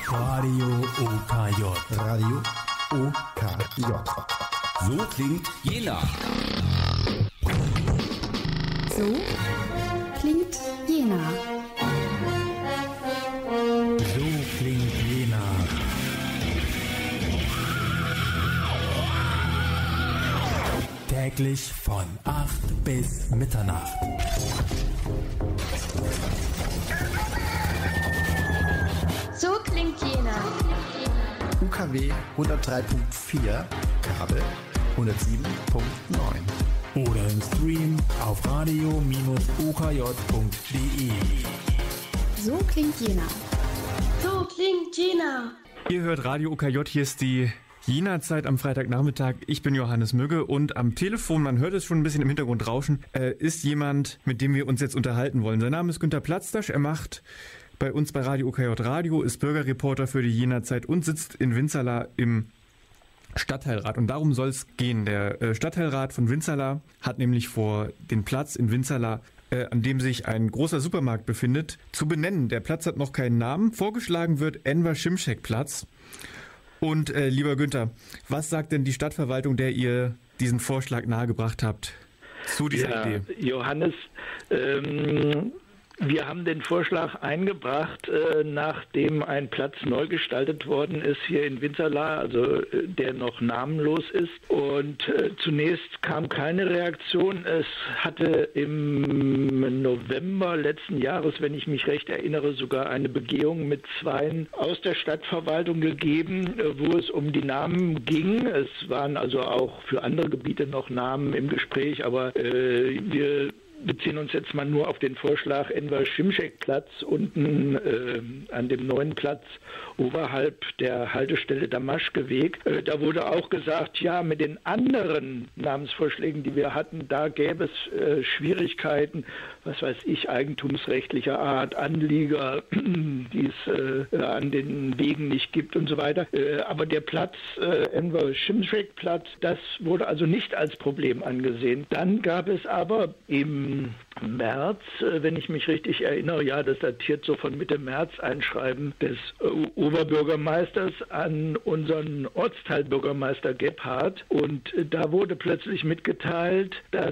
Radio OKJ. Radio OKJ. So klingt Jena. So klingt Jena. So klingt Jena. Täglich von 8 bis Mitternacht. So klingt Jena. UKW 103.4, Kabel 107.9. Oder im Stream auf radio-okj.de. So klingt Jena. So klingt Jena. Ihr hört Radio OKJ, hier ist die Jena-Zeit am Freitagnachmittag. Ich bin Johannes Mügge und am Telefon, man hört es schon ein bisschen im Hintergrund rauschen, ist jemand, mit dem wir uns jetzt unterhalten wollen. Sein Name ist Günter Platzdasch, er macht bei uns bei Radio OKJ Radio, ist Bürgerreporter für die Jena-Zeit und sitzt in Winzerla im Stadtteilrat. Und darum soll es gehen. Der Stadtteilrat von Winzerla hat nämlich vor, den Platz in Winzerla, an dem sich ein großer Supermarkt befindet, zu benennen. Der Platz hat noch keinen Namen. Vorgeschlagen wird Enver-Schimschek-Platz. Und lieber Günther, was sagt denn die Stadtverwaltung, der ihr diesen Vorschlag nahegebracht habt, zu dieser Idee? Johannes, wir haben den Vorschlag eingebracht, nachdem ein Platz neu gestaltet worden ist hier in Winzerla, also der noch namenlos ist. Und zunächst kam keine Reaktion. Es hatte im November letzten Jahres, wenn ich mich recht erinnere, sogar eine Begehung mit Zweien aus der Stadtverwaltung gegeben, wo es um die Namen ging. Es waren also auch für andere Gebiete noch Namen im Gespräch, aber wir beziehen uns jetzt mal nur auf den Vorschlag Enver-Schimschek-Platz unten an dem neuen Platz oberhalb der Haltestelle Damaschkeweg. Da wurde auch gesagt, ja, mit den anderen Namensvorschlägen, die wir hatten, da gäbe es Schwierigkeiten, was weiß ich, eigentumsrechtlicher Art, Anlieger, die es an den Wegen nicht gibt und so weiter. Aber der Platz, Enver-Schimschek-Platz, das wurde also nicht als Problem angesehen. Dann gab es aber im März, wenn ich mich richtig erinnere, ja, das datiert so von Mitte März, ein Schreiben des Oberbürgermeisters an unseren Ortsteilbürgermeister Gebhardt. Und da wurde plötzlich mitgeteilt, dass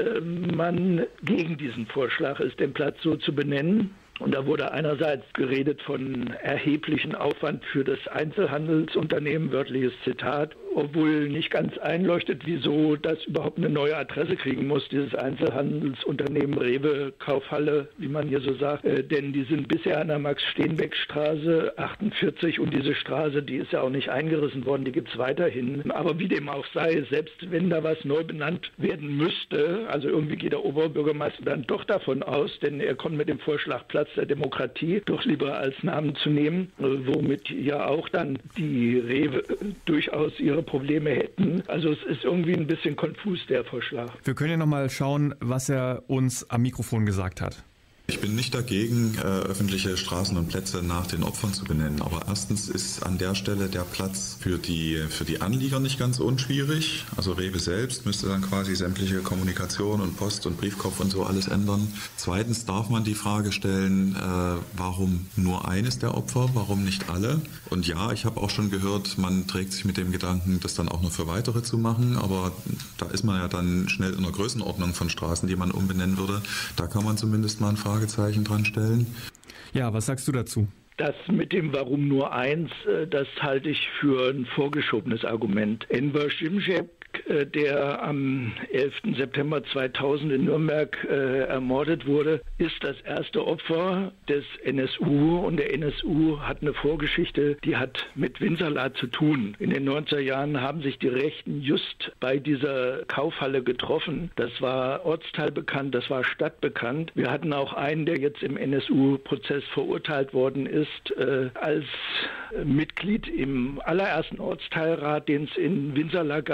man gegen diesen Vorschlag ist, den Platz so zu benennen. Und da wurde einerseits geredet von erheblichen Aufwand für das Einzelhandelsunternehmen, wörtliches Zitat, obwohl nicht ganz einleuchtet, wieso das überhaupt eine neue Adresse kriegen muss, dieses Einzelhandelsunternehmen Rewe, Kaufhalle, wie man hier so sagt, denn die sind bisher an der Max-Steenbeck-Straße 48 und diese Straße, die ist ja auch nicht eingerissen worden, die gibt's weiterhin. Aber wie dem auch sei, selbst wenn da was neu benannt werden müsste, also irgendwie geht der Oberbürgermeister dann doch davon aus, denn er kommt mit dem Vorschlag Platz der Demokratie doch lieber als Namen zu nehmen, womit ja auch dann die Rewe durchaus ihre Probleme hätten. Also es ist irgendwie ein bisschen konfus, der Vorschlag. Wir können ja nochmal schauen, was er uns am Mikrofon gesagt hat. Ich bin nicht dagegen, öffentliche Straßen und Plätze nach den Opfern zu benennen. Aber erstens ist an der Stelle der Platz für die Anlieger nicht ganz unschwierig. Also Rewe selbst müsste dann quasi sämtliche Kommunikation und Post und Briefkopf und so alles ändern. Zweitens darf man die Frage stellen, warum nur eines der Opfer, warum nicht alle? Und ja, ich habe auch schon gehört, man trägt sich mit dem Gedanken, das dann auch noch für weitere zu machen. Aber da ist man ja dann schnell in der Größenordnung von Straßen, die man umbenennen würde. Da kann man zumindest mal ein Fragezeichen dran stellen. Ja, was sagst du dazu? Das mit dem Warum nur eins, das halte ich für ein vorgeschobenes Argument. Enver Schimschek, der am 11. September 2000 in Nürnberg ermordet wurde, ist das erste Opfer des NSU. Und der NSU hat eine Vorgeschichte, die hat mit Winzerla zu tun. In den 90er Jahren haben sich die Rechten just bei dieser Kaufhalle getroffen. Das war ortsteilbekannt, das war stadtbekannt. Wir hatten auch einen, der jetzt im NSU-Prozess verurteilt worden ist, als Mitglied im allerersten Ortsteilrat, den es in Winzerla gab. Also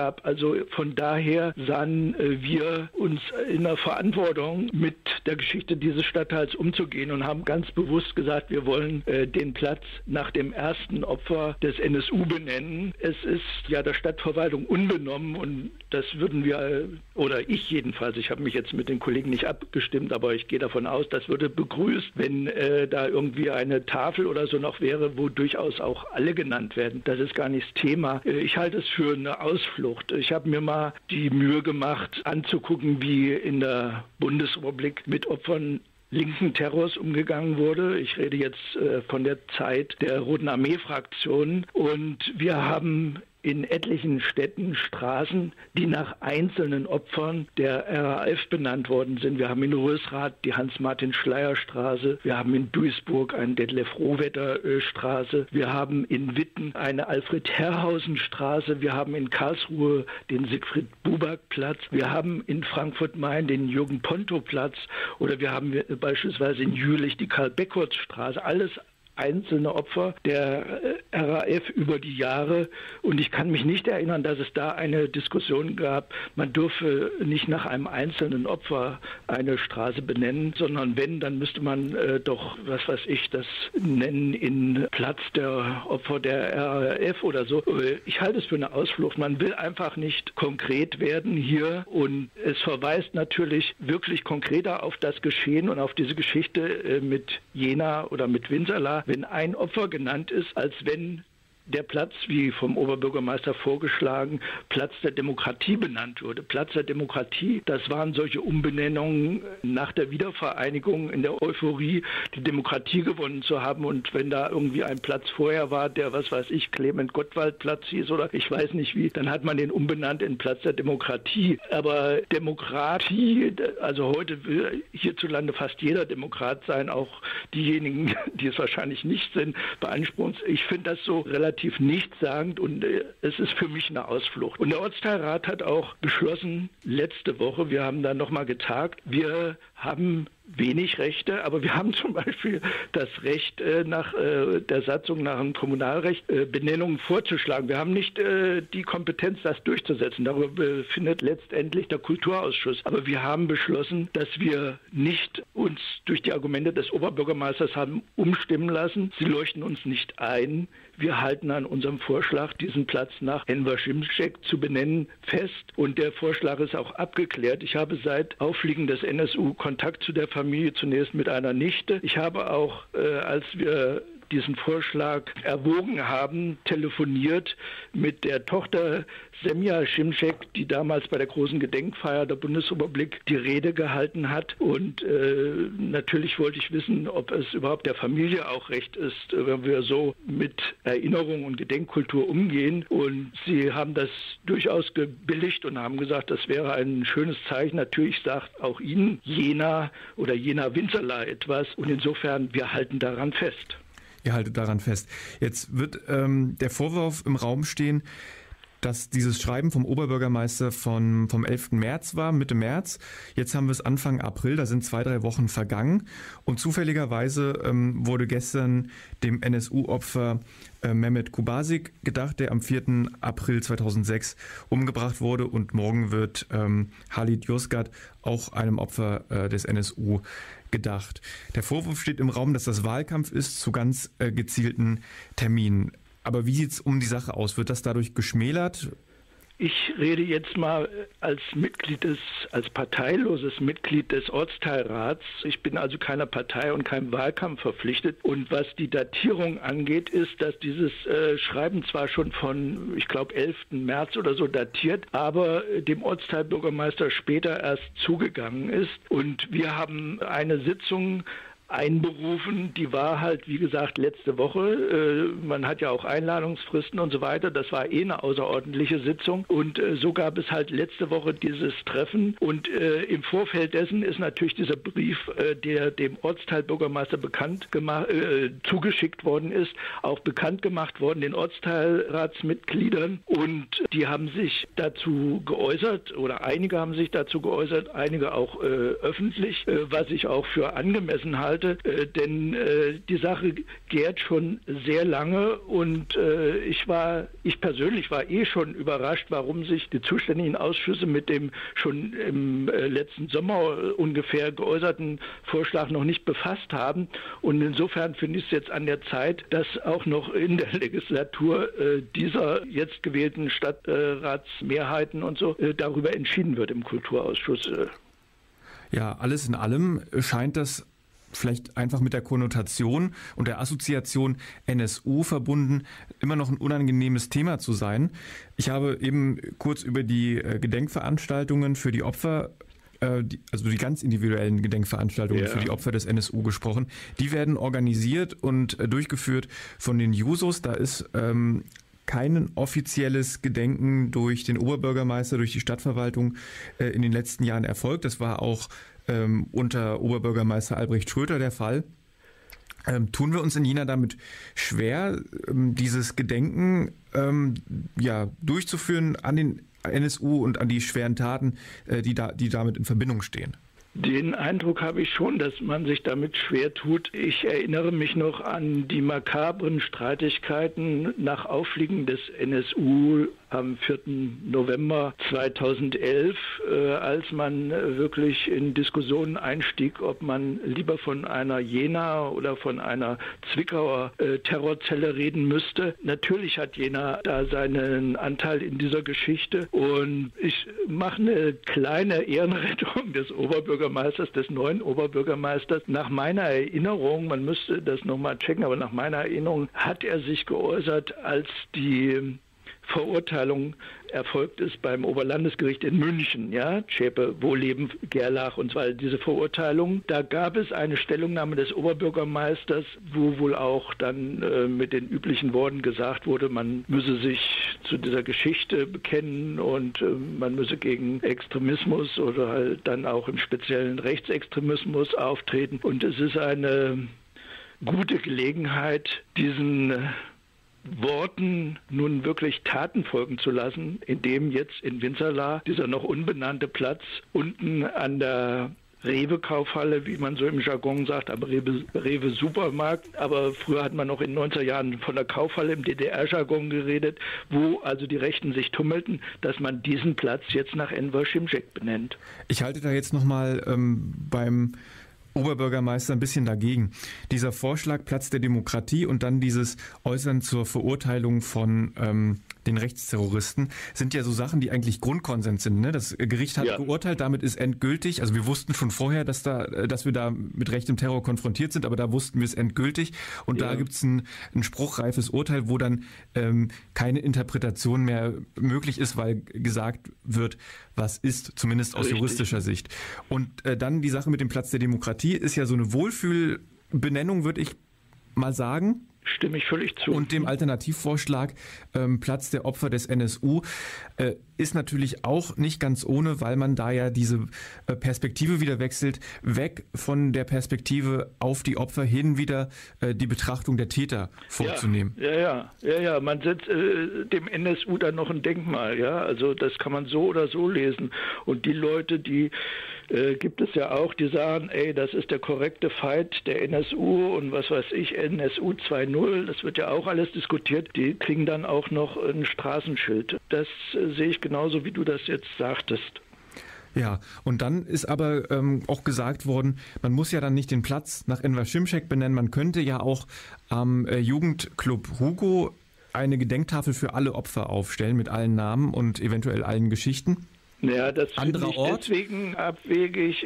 Also von daher sahen wir uns in der Verantwortung, mit der Geschichte dieses Stadtteils umzugehen und haben ganz bewusst gesagt, wir wollen den Platz nach dem ersten Opfer des NSU benennen. Es ist ja der Stadtverwaltung unbenommen und das würden wir, oder ich jedenfalls, ich habe mich jetzt mit den Kollegen nicht abgestimmt, aber ich gehe davon aus, das würde begrüßt, wenn da irgendwie eine Tafel oder so noch wäre, wo durchaus auch alle genannt werden. Das ist gar nicht das Thema. Ich halte es für eine Ausflucht. Ich habe mir mal die Mühe gemacht, anzugucken, wie in der Bundesrepublik mit Opfern linken Terrors umgegangen wurde. Ich rede jetzt von der Zeit der Roten Armee-Fraktion und wir haben in etlichen Städten Straßen, die nach einzelnen Opfern der RAF benannt worden sind. Wir haben in Rösrath die Hans-Martin-Schleyer-Straße, wir haben in Duisburg eine Detlef-Rohwetter-Straße, wir haben in Witten eine Alfred-Herrhausen-Straße, wir haben in Karlsruhe den Siegfried-Buback-Platz, wir haben in Frankfurt-Main den Jürgen-Ponto-Platz oder wir haben beispielsweise in Jülich die Karl-Beckwitz-Straße. Alles einzelne Opfer der RAF über die Jahre. Und ich kann mich nicht erinnern, dass es da eine Diskussion gab, man dürfe nicht nach einem einzelnen Opfer eine Straße benennen, sondern wenn, dann müsste man doch, was weiß ich, das nennen in Platz der Opfer der RAF oder so. Ich halte es für eine Ausflucht. Man will einfach nicht konkret werden hier und es verweist natürlich wirklich konkreter auf das Geschehen und auf diese Geschichte mit Jena oder mit Winzerla, wenn ein Opfer genannt ist, als wenn der Platz, wie vom Oberbürgermeister vorgeschlagen, Platz der Demokratie benannt wurde. Platz der Demokratie, das waren solche Umbenennungen nach der Wiedervereinigung in der Euphorie, die Demokratie gewonnen zu haben. Und wenn da irgendwie ein Platz vorher war, der, was weiß ich, Clement-Gottwald-Platz hieß oder ich weiß nicht wie, dann hat man den umbenannt in Platz der Demokratie. Aber Demokratie, also heute will hierzulande fast jeder Demokrat sein, auch diejenigen, die es wahrscheinlich nicht sind, beanspruchen. Ich finde das so relativ nichtssagend und es ist für mich eine Ausflucht. Und der Ortsteilrat hat auch beschlossen, letzte Woche, wir haben da nochmal getagt, wir haben wenig Rechte, aber wir haben zum Beispiel das Recht, nach der Satzung nach dem Kommunalrecht Benennungen vorzuschlagen. Wir haben nicht die Kompetenz, das durchzusetzen. Darüber befindet letztendlich der Kulturausschuss. Aber wir haben beschlossen, dass wir nicht uns durch die Argumente des Oberbürgermeisters haben umstimmen lassen. Sie leuchten uns nicht ein. Wir halten an unserem Vorschlag, diesen Platz nach Enver Şimşek zu benennen, fest. Und der Vorschlag ist auch abgeklärt. Ich habe seit Auffliegen des NSU Kontakt zu der Familie, zunächst mit einer Nichte. Ich habe auch, als wir diesen Vorschlag erwogen haben, telefoniert mit der Tochter Semja Şimşek, die damals bei der großen Gedenkfeier der Bundesrepublik die Rede gehalten hat. Und natürlich wollte ich wissen, ob es überhaupt der Familie auch recht ist, wenn wir so mit Erinnerung und Gedenkkultur umgehen. Und sie haben das durchaus gebilligt und haben gesagt, das wäre ein schönes Zeichen. Natürlich sagt auch Ihnen Jena oder Jena-Winzerla etwas. Und insofern, wir halten daran fest. Ihr haltet daran fest. Jetzt wird der Vorwurf im Raum stehen, dass dieses Schreiben vom Oberbürgermeister vom 11. März war, Mitte März. Jetzt haben wir es Anfang April, da sind 2-3 Wochen vergangen. Und zufälligerweise wurde gestern dem NSU-Opfer Mehmet Kubasik gedacht, der am 4. April 2006 umgebracht wurde. Und morgen wird Halit Yozgat, auch einem Opfer des NSU, gedacht. Der Vorwurf steht im Raum, dass das Wahlkampf ist zu ganz gezielten Terminen. Aber wie sieht es um die Sache aus? Wird das dadurch geschmälert? Ich rede jetzt mal als parteiloses Mitglied des Ortsteilrats. Ich bin also keiner Partei und keinem Wahlkampf verpflichtet. Und was die Datierung angeht, ist, dass dieses Schreiben zwar schon von, ich glaube, 11. März oder so datiert, aber dem Ortsteilbürgermeister später erst zugegangen ist. Und wir haben eine Sitzung einberufen, die war halt, wie gesagt, letzte Woche. Man hat ja auch Einladungsfristen und so weiter. Das war eine außerordentliche Sitzung. Und so gab es halt letzte Woche dieses Treffen. Und im Vorfeld dessen ist natürlich dieser Brief, der dem Ortsteilbürgermeister zugeschickt worden ist, auch bekannt gemacht worden, den Ortsteilratsmitgliedern. Und die haben sich dazu geäußert, oder einige haben sich dazu geäußert, einige auch öffentlich, was ich auch für angemessen halte. halte, denn die Sache gärt schon sehr lange und ich persönlich war schon überrascht, warum sich die zuständigen Ausschüsse mit dem schon im letzten Sommer ungefähr geäußerten Vorschlag noch nicht befasst haben. Und insofern finde ich es jetzt an der Zeit, dass auch noch in der Legislatur dieser jetzt gewählten Stadtratsmehrheiten und so darüber entschieden wird im Kulturausschuss. Ja, alles in allem scheint das vielleicht einfach mit der Konnotation und der Assoziation NSU verbunden, immer noch ein unangenehmes Thema zu sein. Ich habe eben kurz über die Gedenkveranstaltungen für die Opfer, also die ganz individuellen Gedenkveranstaltungen für die Opfer des NSU gesprochen. Die werden organisiert und durchgeführt von den Jusos. Da ist kein offizielles Gedenken durch den Oberbürgermeister, durch die Stadtverwaltung in den letzten Jahren erfolgt. Das war auch unter Oberbürgermeister Albrecht Schröter der Fall. Tun wir uns in Jena damit schwer, dieses Gedenken durchzuführen an den NSU und an die schweren Taten, die damit in Verbindung stehen? Den Eindruck habe ich schon, dass man sich damit schwer tut. Ich erinnere mich noch an die makabren Streitigkeiten nach Auffliegen des NSU am 4. November 2011, als man wirklich in Diskussionen einstieg, ob man lieber von einer Jena oder von einer Zwickauer Terrorzelle reden müsste. Natürlich hat Jena da seinen Anteil in dieser Geschichte und ich mache eine kleine Ehrenrettung des Oberbürgermeisters, des neuen Oberbürgermeisters. Nach meiner Erinnerung, man müsste das nochmal checken, aber nach meiner Erinnerung hat er sich geäußert, als die Verurteilung erfolgt ist beim Oberlandesgericht in München, Zschäpe, Wohlleben, Gerlach und zwar diese Verurteilung. Da gab es eine Stellungnahme des Oberbürgermeisters, wo wohl auch dann mit den üblichen Worten gesagt wurde, man müsse sich zu dieser Geschichte bekennen und man müsse gegen Extremismus oder halt dann auch im speziellen Rechtsextremismus auftreten. Und es ist eine gute Gelegenheit, diesen Worten nun wirklich Taten folgen zu lassen, indem jetzt in Winzerla dieser noch unbenannte Platz unten an der Rewe-Kaufhalle, wie man so im Jargon sagt, am Rewe-Supermarkt, aber früher hat man noch in den 90er Jahren von der Kaufhalle im DDR-Jargon geredet, wo also die Rechten sich tummelten, dass man diesen Platz jetzt nach Enver Şimşek benennt. Ich halte da jetzt nochmal beim Oberbürgermeister ein bisschen dagegen. Dieser Vorschlag Platz der Demokratie und dann dieses Äußern zur Verurteilung von den Rechtsterroristen sind ja so Sachen, die eigentlich Grundkonsens sind. Ne? Das Gericht hat geurteilt, damit ist endgültig. Also wir wussten schon vorher, dass wir da mit rechtem Terror konfrontiert sind, aber da wussten wir es endgültig. Und da gibt es ein spruchreifes Urteil, wo dann keine Interpretation mehr möglich ist, weil gesagt wird, was ist, zumindest aus juristischer Sicht. Und dann die Sache mit dem Platz der Demokratie ist ja so eine Wohlfühlbenennung, würde ich mal sagen. Stimme ich völlig zu. Und dem Alternativvorschlag Platz der Opfer des NSU ist natürlich auch nicht ganz ohne, weil man da ja diese Perspektive wieder wechselt, weg von der Perspektive auf die Opfer hin wieder die Betrachtung der Täter vorzunehmen. Ja, man setzt dem NSU dann noch ein Denkmal, also das kann man so oder so lesen. Und die Leute, die gibt es ja auch, die sagen, das ist der korrekte Fight der NSU und was weiß ich, NSU 2.0, das wird ja auch alles diskutiert, die kriegen dann auch noch ein Straßenschild. Das sehe ich genauso, wie du das jetzt sagtest. Ja, und dann ist aber auch gesagt worden, man muss ja dann nicht den Platz nach Enver Şimşek benennen, man könnte ja auch am Jugendclub Hugo eine Gedenktafel für alle Opfer aufstellen mit allen Namen und eventuell allen Geschichten. Ja, das finde ich deswegen abwegig,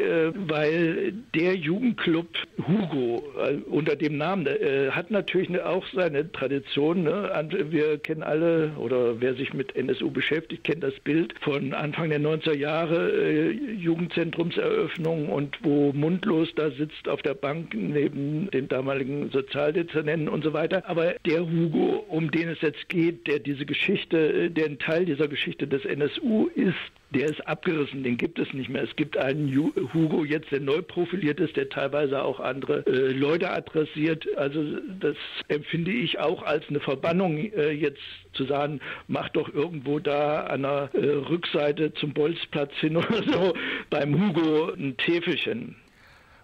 weil der Jugendclub Hugo unter dem Namen hat natürlich auch seine Tradition. Ne? Wir kennen alle, oder wer sich mit NSU beschäftigt, kennt das Bild von Anfang der 90er Jahre, Jugendzentrumseröffnung und wo Mundlos da sitzt auf der Bank neben dem damaligen Sozialdezernenten und so weiter. Aber der Hugo, um den es jetzt geht, der diese Geschichte, der ein Teil dieser Geschichte des NSU ist, der ist abgerissen, den gibt es nicht mehr. Es gibt einen Hugo jetzt, der neu profiliert ist, der teilweise auch andere Leute adressiert. Also das empfinde ich auch als eine Verbannung, jetzt zu sagen, mach doch irgendwo da an der Rückseite zum Bolzplatz hin oder so beim Hugo ein Täfelchen.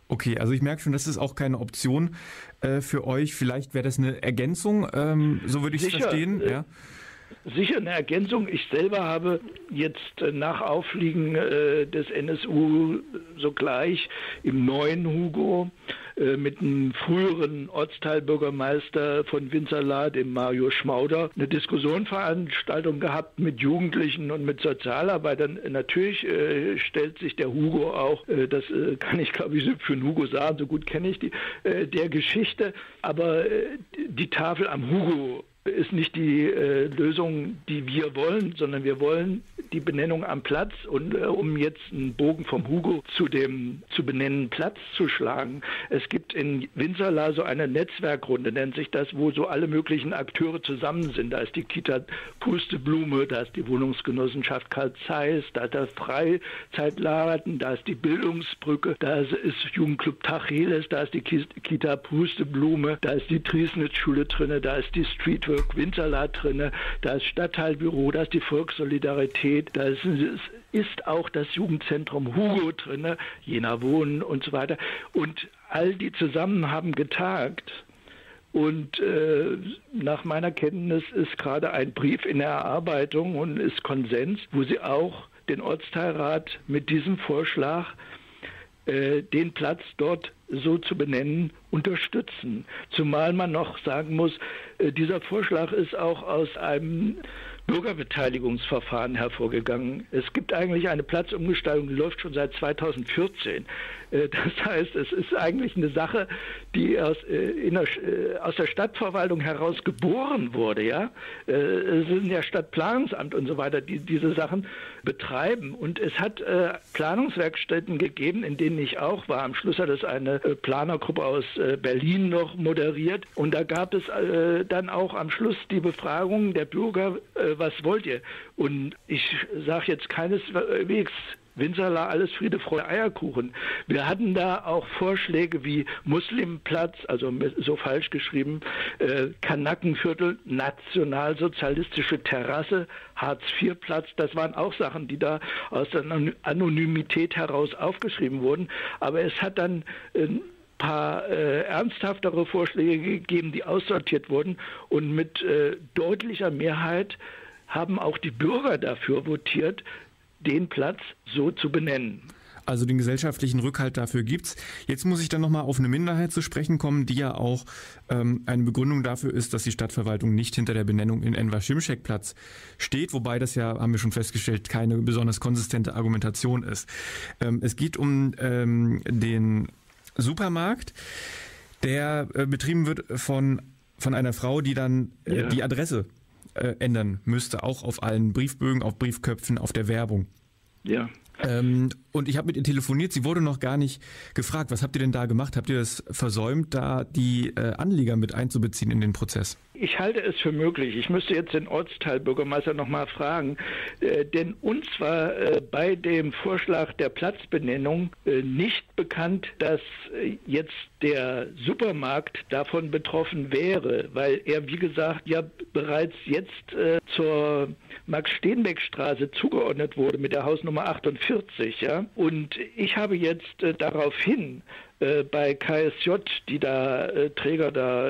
Okay, also ich merke schon, das ist auch keine Option für euch. Vielleicht wäre das eine Ergänzung, so würde ich es verstehen. Ja. Sicher eine Ergänzung. Ich selber habe jetzt nach Auffliegen des NSU sogleich im neuen Hugo mit einem früheren Ortsteilbürgermeister von Winzerla, dem Mario Schmauder, eine Diskussionsveranstaltung gehabt mit Jugendlichen und mit Sozialarbeitern. Natürlich stellt sich der Hugo auch, das kann ich glaube ich für den Hugo sagen, so gut kenne ich die, der Geschichte, aber die Tafel am Hugo ist nicht die Lösung, die wir wollen, sondern wir wollen die Benennung am Platz. Und um jetzt einen Bogen vom Hugo zu dem zu benennenden Platz zu schlagen, es gibt in Winzerla so eine Netzwerkrunde, nennt sich das, wo so alle möglichen Akteure zusammen sind. Da ist die Kita Pusteblume, da ist die Wohnungsgenossenschaft Karl Zeiss, da ist der Freizeitladen, da ist die Bildungsbrücke, da ist Jugendclub Tacheles, da ist die Kita Pusteblume, da ist die Triesnitz-Schule drinne, da ist die Streetwork Winzerla drinne, da ist Stadtteilbüro, da ist die Volkssolidarität, da ist auch das Jugendzentrum Hugo drinne, Jena Wohnen und so weiter. Und all die zusammen haben getagt. Und nach meiner Kenntnis ist gerade ein Brief in der Erarbeitung und ist Konsens, wo sie auch den Ortsteilrat mit diesem Vorschlag den Platz dort so zu benennen, unterstützen. Zumal man noch sagen muss, dieser Vorschlag ist auch aus einem Bürgerbeteiligungsverfahren hervorgegangen. Es gibt eigentlich eine Platzumgestaltung, die läuft schon seit 2014. Das heißt, es ist eigentlich eine Sache, die aus der Stadtverwaltung heraus geboren wurde. Ja? Es sind ja Stadtplanungsamt und so weiter, die diese Sachen betreiben. Und es hat Planungswerkstätten gegeben, in denen ich auch war. Am Schluss hat es eine Planergruppe aus Berlin noch moderiert. Und da gab es dann auch am Schluss die Befragung der Bürger, was wollt ihr? Und ich sage jetzt keineswegs, Winzerla, alles Friede, Freude, Eierkuchen. Wir hatten da auch Vorschläge wie Muslimplatz, also so falsch geschrieben, Kanackenviertel, nationalsozialistische Terrasse, Hartz-IV-Platz. Das waren auch Sachen, die da aus der Anonymität heraus aufgeschrieben wurden. Aber es hat dann paar ernsthaftere Vorschläge gegeben, die aussortiert wurden. Und mit deutlicher Mehrheit haben auch die Bürger dafür votiert, den Platz so zu benennen. Also den gesellschaftlichen Rückhalt dafür gibt's. Jetzt muss ich dann nochmal auf eine Minderheit zu sprechen kommen, die ja auch eine Begründung dafür ist, dass die Stadtverwaltung nicht hinter der Benennung in Enver-Schimschek-Platz steht, wobei das ja, haben wir schon festgestellt, keine besonders konsistente Argumentation ist. Es geht um den Supermarkt, der betrieben wird von einer Frau, die dann die Adresse ändern müsste, auch auf allen Briefbögen, auf Briefköpfen, auf der Werbung. Ja. Und ich habe mit ihr telefoniert, sie wurde noch gar nicht gefragt. Was habt ihr denn da gemacht? Habt ihr es versäumt, da die Anlieger mit einzubeziehen in den Prozess? Ich halte es für möglich. Ich müsste jetzt den Ortsteilbürgermeister noch mal fragen, denn uns war bei dem Vorschlag der Platzbenennung nicht bekannt, dass jetzt der Supermarkt davon betroffen wäre, weil er, wie gesagt, ja bereits jetzt zur Max-Steenbeck-Straße zugeordnet wurde mit der Hausnummer 48. Ja? Und ich habe jetzt daraufhin bei KSJ, die da Träger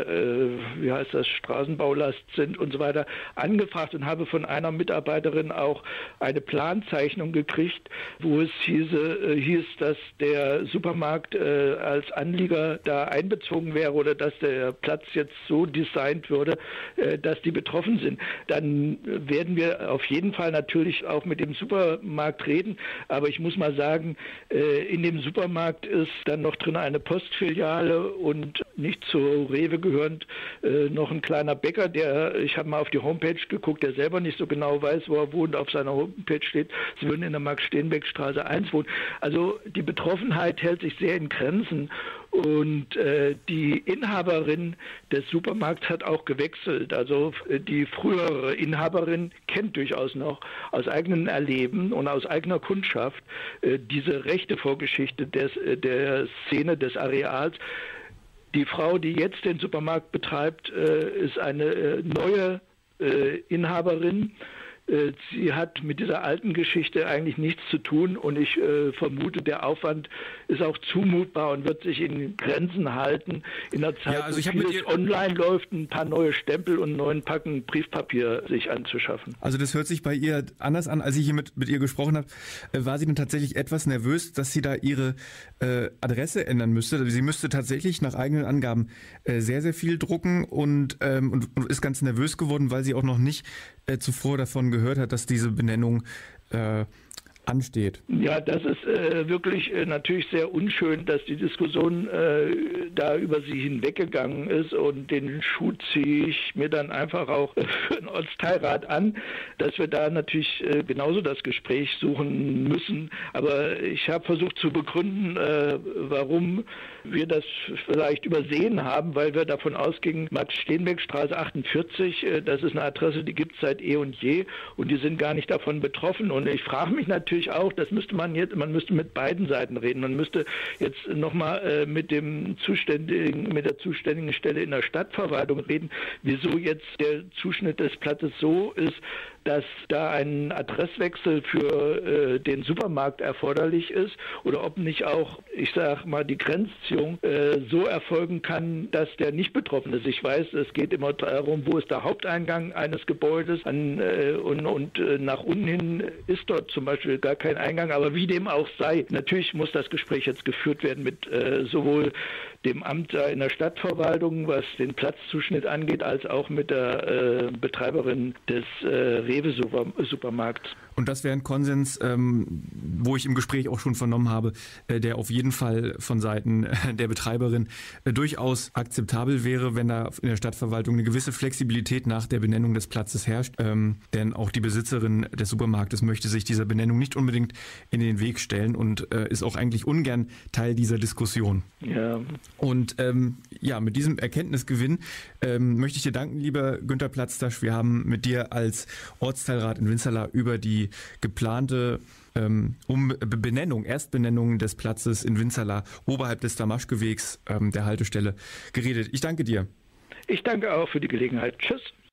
Straßenbaulast sind und so weiter, angefragt und habe von einer Mitarbeiterin auch eine Planzeichnung gekriegt, wo es hieß, dass der Supermarkt als Anlieger da einbezogen wäre oder dass der Platz jetzt so designt würde, dass die betroffen sind. Dann werden wir auf jeden Fall natürlich auch mit dem Supermarkt reden, aber ich muss mal sagen, in dem Supermarkt ist dann noch drin eine Postfiliale und nicht zu Rewe gehörend noch ein kleiner Bäcker, ich habe mal auf die Homepage geguckt, der selber nicht so genau weiß, wo er wohnt. Auf seiner Homepage steht, sie würden in der Max-Steenbeck-Straße 1 wohnen. Also die Betroffenheit hält sich sehr in Grenzen. Und die Inhaberin des Supermarkts hat auch gewechselt. Also die frühere Inhaberin kennt durchaus noch aus eigenem Erleben und aus eigener Kundschaft diese rechte Vorgeschichte der Szene des Areals. Die Frau, die jetzt den Supermarkt betreibt, ist eine neue Inhaberin, sie hat mit dieser alten Geschichte eigentlich nichts zu tun und ich vermute, der Aufwand ist auch zumutbar und wird sich in Grenzen halten. In der Zeit, also wo vieles online läuft, ein paar neue Stempel und einen neuen Packen Briefpapier sich anzuschaffen. Also das hört sich bei ihr anders an. Als ich hier mit ihr gesprochen habe, war sie dann tatsächlich etwas nervös, dass sie da ihre Adresse ändern müsste. Sie müsste tatsächlich nach eigenen Angaben sehr, sehr viel drucken und ist ganz nervös geworden, weil sie auch noch nicht zuvor davon gehört hat, dass diese Benennung ansteht. Ja, das ist wirklich natürlich sehr unschön, dass die Diskussion da über sie hinweggegangen ist und den Schuh ziehe ich mir dann einfach auch für den Ortsteilrat an, dass wir da natürlich genauso das Gespräch suchen müssen. Aber ich habe versucht zu begründen, warum wir das vielleicht übersehen haben, weil wir davon ausgingen, Max-Steenbeck-Straße 48, das ist eine Adresse, die gibt es seit eh und je und die sind gar nicht davon betroffen. Und ich frage mich natürlich auch, das müsste man müsste mit beiden Seiten reden. Man müsste jetzt nochmal mit der zuständigen Stelle in der Stadtverwaltung reden, wieso jetzt der Zuschnitt des Platzes so ist, dass da ein Adresswechsel für den Supermarkt erforderlich ist oder ob nicht auch, ich sag mal, die Grenzziehung so erfolgen kann, dass der nicht betroffen ist. Ich weiß, es geht immer darum, wo ist der Haupteingang eines Gebäudes und nach unten hin ist dort zum Beispiel gar kein Eingang, aber wie dem auch sei, natürlich muss das Gespräch jetzt geführt werden mit sowohl dem Amt in der Stadtverwaltung, was den Platzzuschnitt angeht, als auch mit der Betreiberin des Rewe-Supermarkts. Und das wäre ein Konsens, wo ich im Gespräch auch schon vernommen habe, der auf jeden Fall von Seiten der Betreiberin durchaus akzeptabel wäre, wenn da in der Stadtverwaltung eine gewisse Flexibilität nach der Benennung des Platzes herrscht. Denn auch die Besitzerin des Supermarktes möchte sich dieser Benennung nicht unbedingt in den Weg stellen und ist auch eigentlich ungern Teil dieser Diskussion. Ja. Und mit diesem Erkenntnisgewinn möchte ich dir danken, lieber Günter Platztasch. Wir haben mit dir als Ortsteilrat in Winzerla über die geplante Erstbenennung des Platzes in Winzerla oberhalb des Damaschkewegs, der Haltestelle, geredet. Ich danke dir. Ich danke auch für die Gelegenheit. Tschüss.